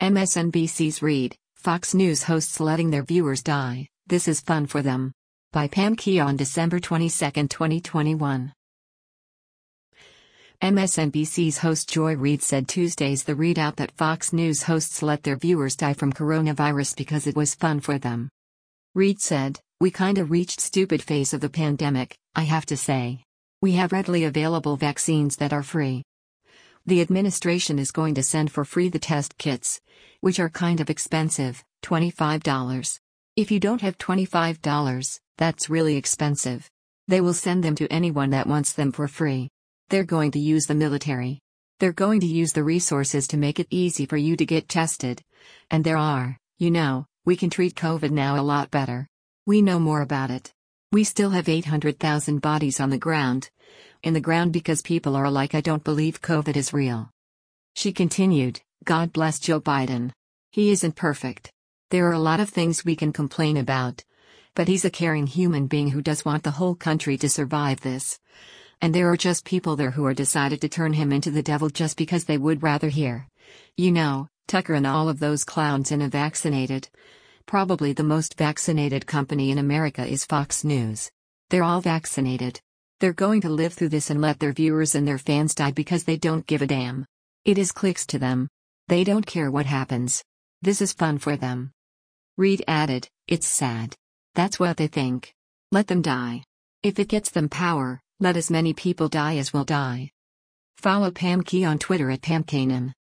MSNBC's Reid, Fox News hosts letting their viewers die, this is fun for them. By Pam Key on December 22, 2021. MSNBC's host Joy Reid said Tuesday's the readout that Fox News hosts let their viewers die from coronavirus because it was fun for them. Reid said, "We kinda reached stupid phase of the pandemic, I have to say. We have readily available vaccines that are free. The administration is going to send for free the test kits, which are kind of expensive, $25. If you don't have $25, that's really expensive. They will send them to anyone that wants them for free. They're going to use the military. They're going to use the resources to make it easy for you to get tested. And we can treat COVID now a lot better. We know more about it. We still have 800,000 bodies on the ground. In the ground because people are like, I don't believe COVID is real." She continued, "God bless Joe Biden. He isn't perfect. There are a lot of things we can complain about. But he's a caring human being who does want the whole country to survive this. And there are just people there who are decided to turn him into the devil just because they would rather hear. Tucker and all of those clowns in a vaccinated. Probably the most vaccinated company in America is Fox News. They're all vaccinated. They're going to live through this and let their viewers and their fans die because they don't give a damn. It is clicks to them. They don't care what happens. This is fun for them." Reid added, "It's sad. That's what they think. Let them die. If it gets them power, let as many people die as will die." Follow Pam Key on Twitter at PamKanan.